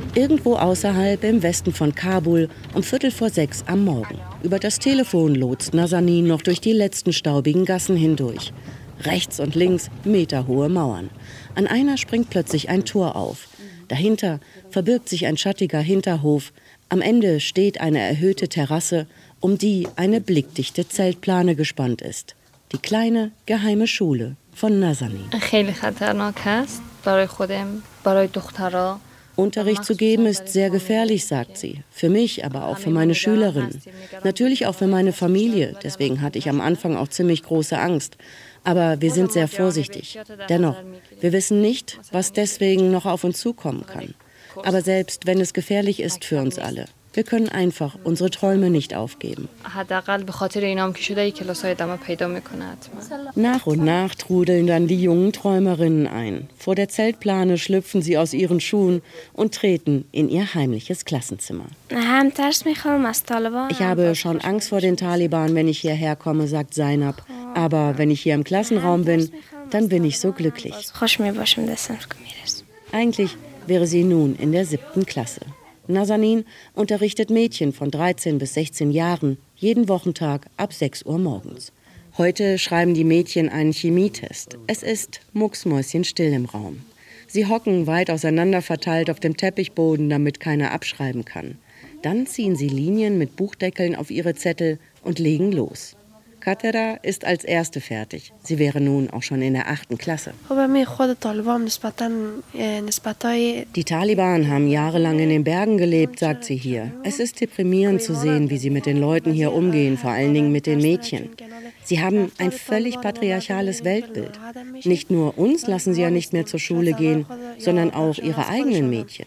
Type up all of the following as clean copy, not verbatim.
Irgendwo außerhalb im Westen von Kabul um 5:45 am Morgen. Über das Telefon lotst Nazanin noch durch die letzten staubigen Gassen hindurch. Rechts und links meterhohe Mauern. An einer springt plötzlich ein Tor auf. Dahinter verbirgt sich ein schattiger Hinterhof. Am Ende steht eine erhöhte Terrasse, um die eine blickdichte Zeltplane gespannt ist. Die kleine, geheime Schule von Nazanin. Unterricht zu geben ist sehr gefährlich, sagt sie. Für mich, aber auch für meine Schülerinnen. Natürlich auch für meine Familie. Deswegen hatte ich am Anfang auch ziemlich große Angst. Aber wir sind sehr vorsichtig. Dennoch, wir wissen nicht, was deswegen noch auf uns zukommen kann. Aber selbst wenn es gefährlich ist für uns alle, wir können einfach unsere Träume nicht aufgeben. Nach und nach trudeln dann die jungen Träumerinnen ein. Vor der Zeltplane schlüpfen sie aus ihren Schuhen und treten in ihr heimliches Klassenzimmer. Ich habe schon Angst vor den Taliban, wenn ich hierher komme, sagt Zainab. Aber wenn ich hier im Klassenraum bin, dann bin ich so glücklich. Eigentlich wäre sie nun in der 7. Klasse. Nazanin unterrichtet Mädchen von 13 bis 16 Jahren jeden Wochentag ab 6 Uhr morgens. Heute schreiben die Mädchen einen Chemietest. Es ist mucksmäuschenstill im Raum. Sie hocken weit auseinander verteilt auf dem Teppichboden, damit keiner abschreiben kann. Dann ziehen sie Linien mit Buchdeckeln auf ihre Zettel und legen los. Katera ist als Erste fertig. Sie wäre nun auch schon in der 8. Klasse. Die Taliban haben jahrelang in den Bergen gelebt, sagt sie hier. Es ist deprimierend zu sehen, wie sie mit den Leuten hier umgehen, vor allen Dingen mit den Mädchen. Sie haben ein völlig patriarchales Weltbild. Nicht nur uns lassen sie ja nicht mehr zur Schule gehen, sondern auch ihre eigenen Mädchen.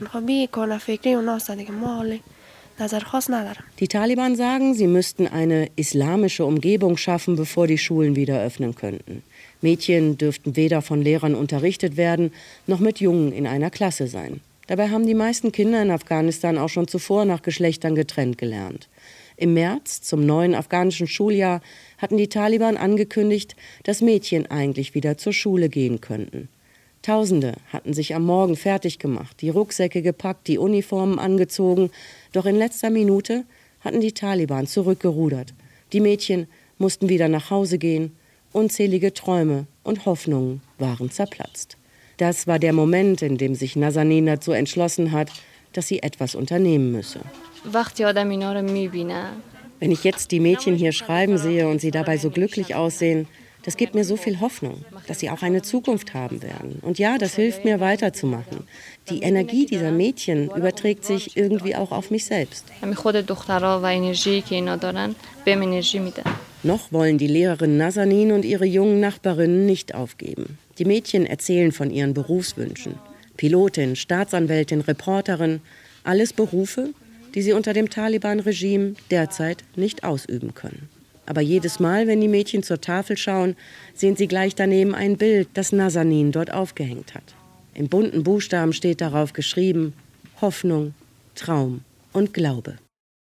Die Taliban sagen, sie müssten eine islamische Umgebung schaffen, bevor die Schulen wieder öffnen könnten. Mädchen dürften weder von Lehrern unterrichtet werden, noch mit Jungen in einer Klasse sein. Dabei haben die meisten Kinder in Afghanistan auch schon zuvor nach Geschlechtern getrennt gelernt. Im März, zum neuen afghanischen Schuljahr, hatten die Taliban angekündigt, dass Mädchen eigentlich wieder zur Schule gehen könnten. Tausende hatten sich am Morgen fertig gemacht, die Rucksäcke gepackt, die Uniformen angezogen. Doch in letzter Minute hatten die Taliban zurückgerudert. Die Mädchen mussten wieder nach Hause gehen. Unzählige Träume und Hoffnungen waren zerplatzt. Das war der Moment, in dem sich Nazanin dazu entschlossen hat, dass sie etwas unternehmen müsse. Wenn ich jetzt die Mädchen hier schreiben sehe und sie dabei so glücklich aussehen, das gibt mir so viel Hoffnung, dass sie auch eine Zukunft haben werden. Und ja, das hilft mir weiterzumachen. Die Energie dieser Mädchen überträgt sich irgendwie auch auf mich selbst. Noch wollen die Lehrerin Nazanin und ihre jungen Nachbarinnen nicht aufgeben. Die Mädchen erzählen von ihren Berufswünschen. Pilotin, Staatsanwältin, Reporterin, alles Berufe, die sie unter dem Taliban-Regime derzeit nicht ausüben können. Aber jedes Mal, wenn die Mädchen zur Tafel schauen, sehen sie gleich daneben ein Bild, das Nazanin dort aufgehängt hat. In bunten Buchstaben steht darauf geschrieben: Hoffnung, Traum und Glaube.